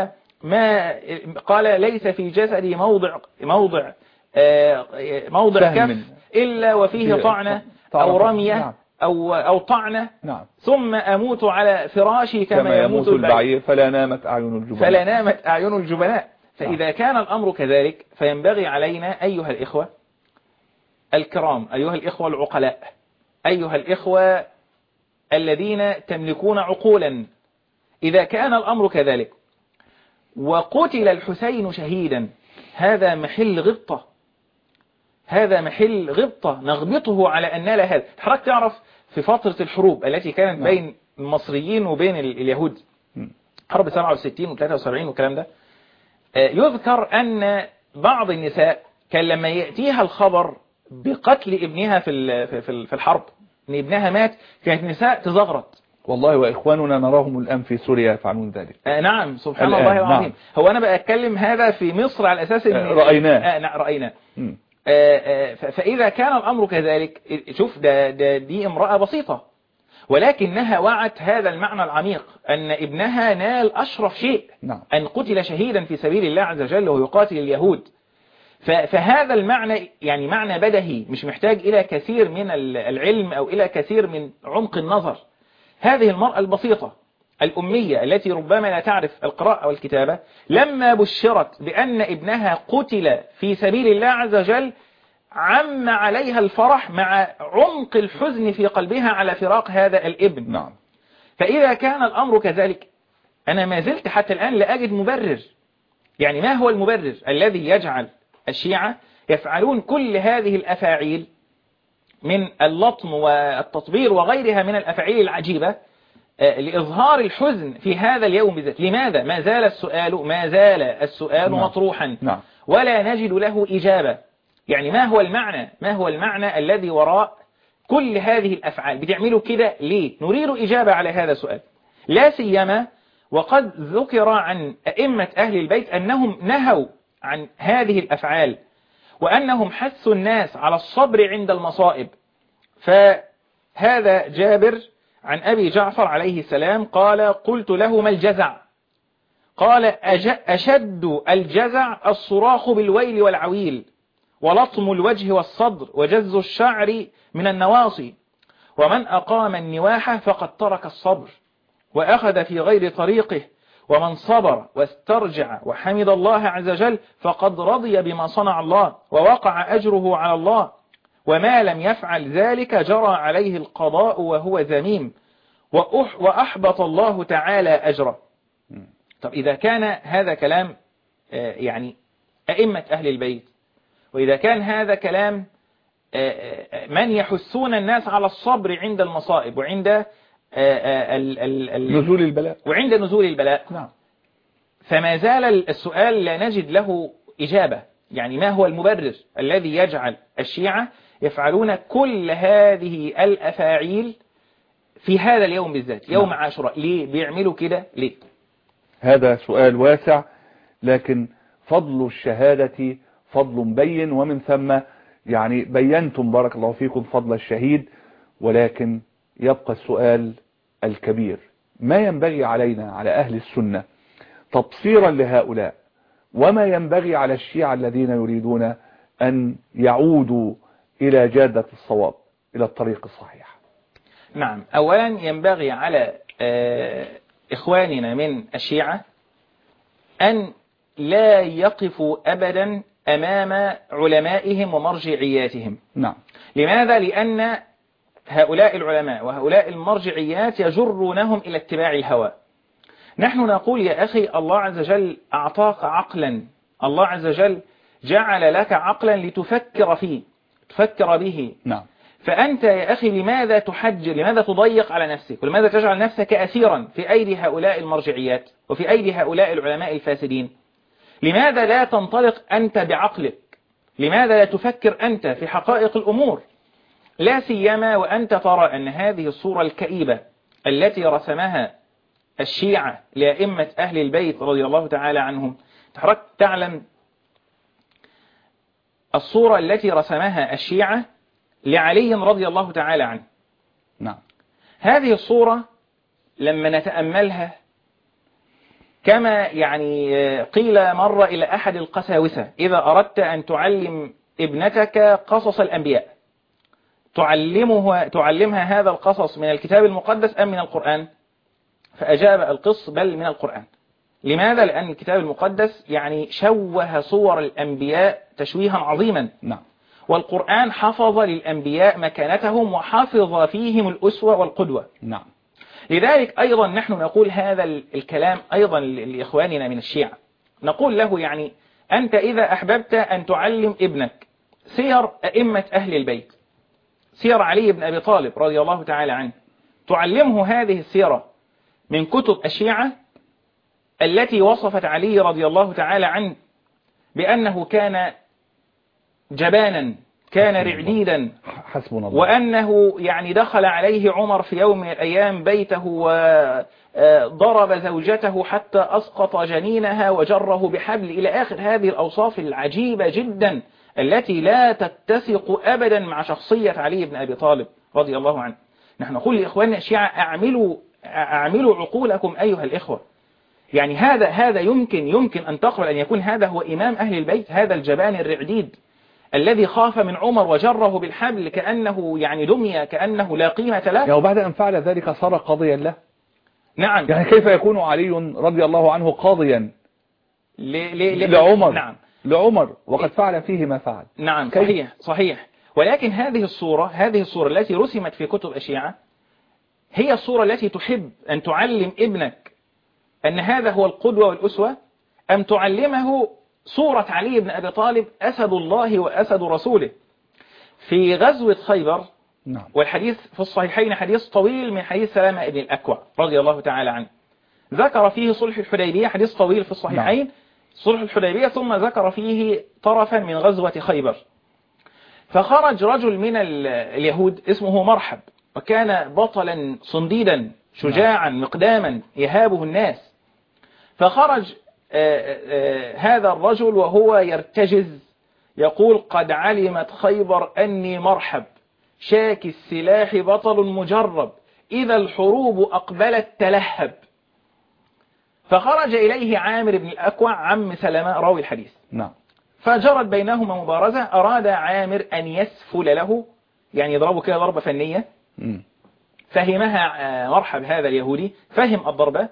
Speaker 3: قال ليس في جسدي موضع كف إلا وفيه طعنة أو رمية أو طعنة ثم أموت على فراشي كما يموت البعير
Speaker 2: فلا نامت أعين
Speaker 3: الجبناء. فإذا كان الأمر كذلك فينبغي علينا أيها الإخوة الكرام، أيها الإخوة العقلاء، أيها الإخوة الذين تملكون عقولا، إذا كان الأمر كذلك وقتل الحسين شهيدا، هذا محل غبطة، هذا محل غبطة نغبطه على أن نال هذا. حضرتك تعرف في فترة الحروب التي كانت بين المصريين وبين اليهود، حرب 67 و73 والكلام ده، يذكر أن بعض النساء كان لما يأتيها الخبر بقتل ابنها في الحرب، ان ابنها مات، كانت النساء تزغرط.
Speaker 2: والله وإخواننا نراهم الآن في سوريا يفعلون ذلك.
Speaker 3: نعم سبحان الله العظيم. نعم. هو أنا بأتكلم هذا في مصر على أساس إن
Speaker 2: رأيناه.
Speaker 3: رأيناه. فإذا كان الأمر كذلك، شوف دي امرأة بسيطة ولكنها وعت هذا المعنى العميق أن ابنها نال أشرف شيء، أن قتل شهيدا في سبيل الله عز وجل ويقاتل اليهود. فهذا المعنى يعني معنى بدهي، مش محتاج إلى كثير من العلم أو إلى كثير من عمق النظر. هذه المرأة البسيطة الأمية التي ربما لا تعرف القراءة والكتابة، لما بشرت بأن ابنها قتل في سبيل الله عز وجل عم عليها الفرح مع عمق الحزن في قلبها على فراق هذا الابن. فإذا كان الأمر كذلك، أنا ما زلت حتى الآن لا أجد مبرر. يعني ما هو المبرر الذي يجعل الشيعة يفعلون كل هذه الأفاعيل من اللطم والتطبير وغيرها من الأفاعيل العجيبة لإظهار الحزن في هذا اليوم بالذات؟ لماذا؟ ما زال السؤال مطروحا ولا نجد له إجابة. يعني ما هو المعنى الذي وراء كل هذه الأفعال؟ بتعملوا كده ليه؟ نريد إجابة على هذا السؤال، لا سيما وقد ذكر عن أئمة أهل البيت أنهم نهوا عن هذه الأفعال وأنهم حثوا الناس على الصبر عند المصائب. فهذا جابر عن أبي جعفر عليه السلام قال: قلت له: ما الجزع؟ قال: أشد الجزع الصراخ بالويل والعويل، ولطم الوجه والصدر، وجز الشعر من النواصي، ومن أقام النواحة فقد ترك الصبر وأخذ في غير طريقه، ومن صبر واسترجع وحمد الله عز وجل فقد رضي بما صنع الله ووقع أجره على الله، وما لم يفعل ذلك جرى عليه القضاء وهو ذميم وأحبط الله تعالى أجره. طب إذا كان هذا كلام يعني أئمة أهل البيت، وإذا كان هذا كلام من يحثون الناس على الصبر عند المصائب وعند
Speaker 2: نزول البلاء
Speaker 3: نعم. فما زال السؤال لا نجد له إجابة. يعني ما هو المبرر الذي يجعل الشيعة يفعلون كل هذه الأفاعيل في هذا اليوم بالذات، يوم عاشوراء؟ ليه بيعملوا كده؟ ليه؟
Speaker 2: هذا سؤال واسع، لكن فضل الشهادة فضل بين، ومن ثم يعني بينتم بارك الله فيكم فضل الشهيد، ولكن يبقى السؤال الكبير: ما ينبغي علينا على أهل السنة تبصيرا لهؤلاء، وما ينبغي على الشيعة الذين يريدون أن يعودوا إلى جادة الصواب، إلى الطريق الصحيح؟
Speaker 3: نعم، أولا ينبغي على إخواننا من الشيعة أن لا يقفوا أبدا أمام علمائهم ومرجعياتهم.
Speaker 2: نعم.
Speaker 3: لماذا؟ لأن هؤلاء العلماء وهؤلاء المرجعيات يجرونهم إلى اتباع الهوى. نحن نقول يا أخي الله عز وجل أعطاك عقلا، الله عز وجل جعل لك عقلا لتفكر فيه، تفكر به.
Speaker 2: نعم.
Speaker 3: فأنت يا أخي لماذا تحجر، لماذا تضيق على نفسك، ولماذا تجعل نفسك أسيرا في أيدي هؤلاء المرجعيات وفي أيدي هؤلاء العلماء الفاسدين؟ لماذا لا تنطلق أنت بعقلك؟ لماذا لا تفكر أنت في حقائق الأمور؟ لا سيما وأنت ترى أن هذه الصورة الكئيبة التي رسمها الشيعة لأئمة أهل البيت رضي الله تعالى عنهم، حضرتك تعلم الصورة التي رسمها الشيعة لعلي رضي الله تعالى عنه.
Speaker 2: نعم.
Speaker 3: هذه الصورة لما نتأملها كما يعني قيل مرة إلى أحد القساوسة: إذا أردت أن تعلم ابنتك قصص الأنبياء تعلمها هذا القصص من الكتاب المقدس أم من القرآن؟ فأجاب: القص بل من القرآن. لماذا؟ لأن الكتاب المقدس يعني شوه صور الأنبياء تشويها عظيما.
Speaker 2: نعم.
Speaker 3: والقرآن حفظ للأنبياء مكانتهم وحفظ فيهم الأسوة والقدوة.
Speaker 2: نعم.
Speaker 3: لذلك أيضا نحن نقول هذا الكلام أيضا لإخواننا من الشيعة، نقول له يعني أنت إذا أحببت أن تعلم ابنك سير أئمة أهل البيت، سير علي بن أبي طالب رضي الله تعالى عنه، تعلمه هذه السيرة من كتب الشيعة التي وصفت علي رضي الله تعالى عنه بأنه كان جبانا، كان رعديدا،
Speaker 2: حسبنا الله،
Speaker 3: وأنه يعني دخل عليه عمر في يوم من الأيام بيته وضرب زوجته حتى أسقط جنينها وجره بحبل، إلى آخر هذه الأوصاف العجيبة جدا التي لا تتسق أبدا مع شخصية علي بن أبي طالب رضي الله عنه. نحن نقول لإخواننا الشيعة: أعملوا عقولكم أيها الإخوة. يعني هذا يمكن أن تقبل أن يكون هذا هو إمام أهل البيت، هذا الجبان الرعديد الذي خاف من عمر وجره بالحبل كأنه يعني دمية، كأنه لا قيمة له.
Speaker 2: يعني وبعد أن فعل ذلك صار قاضيا له.
Speaker 3: نعم.
Speaker 2: يعني كيف يكون علي رضي الله عنه قاضيا لعمر؟
Speaker 3: نعم.
Speaker 2: لعمر وقد فعل فيه ما فعل.
Speaker 3: نعم. صحيح. ولكن هذه الصورة التي رسمت في كتب الشيعة هي الصورة التي تحب أن تعلم ابنك أن هذا هو القدوة والأسوة، أم تعلمه صورة علي بن أبي طالب أسد الله وأسد رسوله؟ في غزوة خيبر،
Speaker 2: نعم،
Speaker 3: والحديث في الصحيحين حديث طويل من حديث سلامة بن الأكوع رضي الله تعالى عنه، ذكر فيه صلح الحديبية، حديث طويل في الصحيحين. نعم. صلح الحديبية، ثم ذكر فيه طرفا من غزوة خيبر. فخرج رجل من اليهود اسمه مرحب، وكان بطلا صنديدا شجاعا مقداما يهابه الناس. فخرج هذا الرجل وهو يرتجز يقول: قد علمت خيبر أني مرحب شاك السلاح بطل مجرب، إذا الحروب أقبلت تلهب. فخرج إليه عامر بن الأكوع عم سلمة راوي الحديث.
Speaker 2: نعم.
Speaker 3: فجرت بينهما مبارزة، أراد عامر أن يسفل له، يعني يضربه كده ضربة فنية. فهمها مرحب هذا اليهودي، فهم الضربة،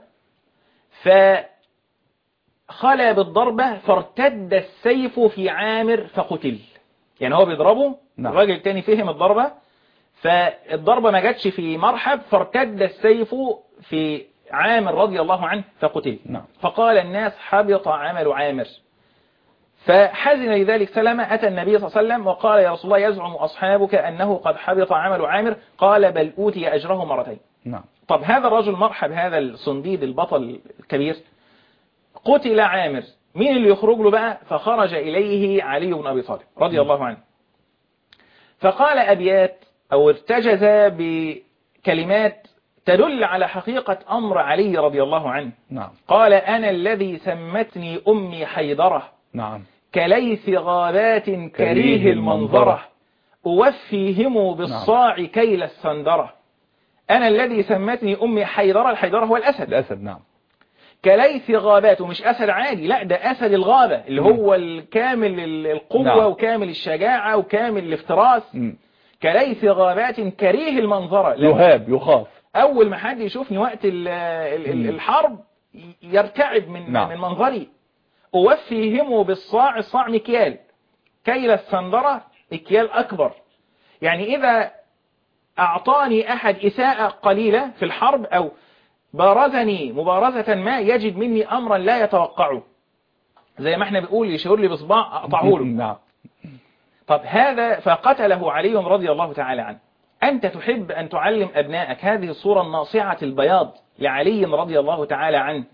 Speaker 3: فخلى بالضربة فارتد السيف في عامر فقتل. يعني هو بيضربه. نعم. الراجل التاني فهم الضربة، فالضربة ما جاتش في مرحب، فارتد السيف في عامر رضي الله عنه فقتل.
Speaker 2: نعم.
Speaker 3: فقال الناس: حبط عمل عامر. فحزن لذلك سلمة، أتى النبي صلى الله عليه وسلم وقال: يا رسول الله، يزعم أصحابك أنه قد حبط عمل عامر. قال: بل أوتي أجره مرتين.
Speaker 2: نعم.
Speaker 3: طب هذا الرجل مرحب، هذا الصنديد البطل الكبير، قتل عامر، مين اللي يخرج له بقى؟ فخرج إليه علي بن أبي طالب رضي الله عنه، فقال أبيات أو ارتجز بكلمات تدل على حقيقة أمر علي رضي الله عنه.
Speaker 2: نعم.
Speaker 3: قال: أنا الذي سمتني أمي حيدرة.
Speaker 2: نعم.
Speaker 3: كليث غابات كريه المنظرة، أوفيهم بالصاع كيل السندرة. أنا الذي سمتني أمي حيدرة، الحيدرة هو الأسد.
Speaker 2: نعم.
Speaker 3: كليث غابات، ومش أسد عادي، لا، ده أسد الغابة اللي هو الكامل القوة. نعم. وكامل الشجاعة وكامل الافتراس. كليث غابات كريه المنظرة،
Speaker 2: يهاب يخاف.
Speaker 3: أول ما حد يشوفني وقت الحرب يرتعب من منظري. أوفيهم بالصاع، الصاع مكيال، كيل السندرة مكيال أكبر. يعني إذا أعطاني أحد إساءة قليلة في الحرب أو بارزني مبارزة ما، يجد مني أمرا لا يتوقعه، زي ما احنا بنقول يشير لي بصباع أقطعه له.
Speaker 2: نعم.
Speaker 3: طب هذا فقتله علي رضي الله تعالى عنه. أنت تحب أن تعلم أبنائك هذه الصورة الناصعة البياض لعلي رضي الله تعالى عنه،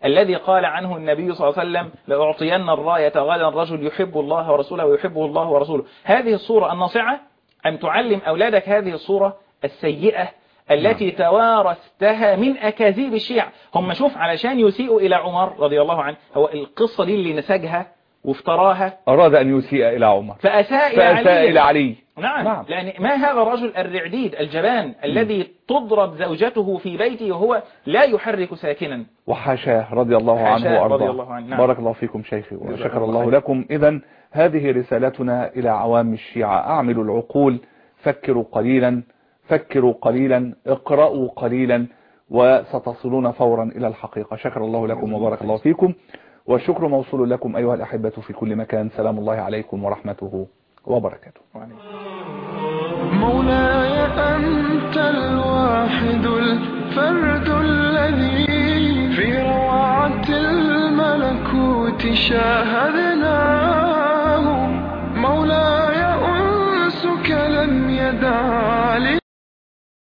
Speaker 3: الذي قال عنه النبي صلى الله عليه وسلم لأعطين الراية غدا رجل يحب الله ورسوله ويحبه الله ورسوله. هذه الصورة الناصعة أن تعلم أولادك هذه الصورة السيئة التي توارثتها من أكاذيب الشيعة. هم شوف علشان يسيئوا إلى عمر رضي الله عنه، هو القصة دي اللي نسجها وافتراها،
Speaker 2: أراد أن يسيء إلى عمر
Speaker 3: فأساء إلى علي. نعم. لأن ما هذا الرجل الرعديد الجبان الذي تضرب زوجته في بيته وهو لا يحرك ساكنا،
Speaker 2: وحاشاه رضي الله عنه وأرضاه.
Speaker 3: نعم.
Speaker 2: بارك الله فيكم شيخي وشكر الله لكم. إذن هذه رسالتنا إلى عوام الشيعة: أعملوا العقول، فكروا قليلا، فكروا قليلا، اقرأوا قليلا، وستصلون فورا إلى الحقيقة. شكر الله لكم وبارك الله فيكم، والشكر موصول لكم أيها الأحبة في كل مكان. سلام الله عليكم ورحمته وبركاته.
Speaker 1: مولاي أنت الواحد الفرد الذي في روعة الملكوت شاهد